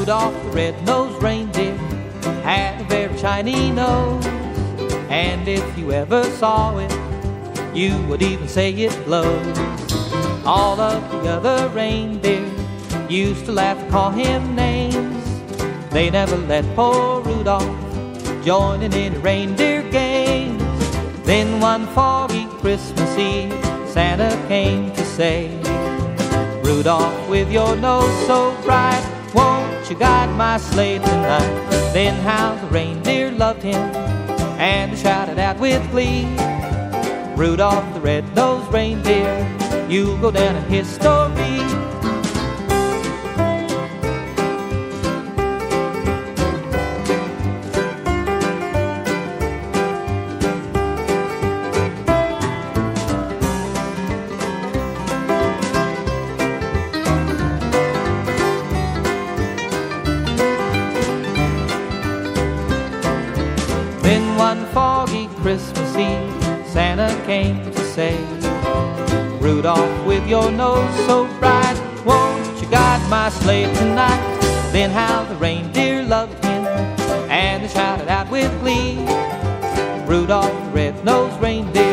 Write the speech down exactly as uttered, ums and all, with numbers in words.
Rudolph the red-nosed reindeer had a very shiny nose, and if you ever saw it, you would even say it glows. All of the other reindeer used to laugh and call him names. They never let poor Rudolph join in any reindeer games. Then one foggy Christmas Eve, Santa came to say, Rudolph, with your nose so bright, won't you guide my sleigh tonight? Then how the reindeer loved him and shouted out with glee, Rudolph the red-nosed reindeer, you'll go down in history. Then one foggy Christmas Eve, Santa came to say, Rudolph, with your nose so bright, won't you guide my sleigh tonight? Then how the reindeer loved him and they shouted out with glee, Rudolph the red-nosed reindeer,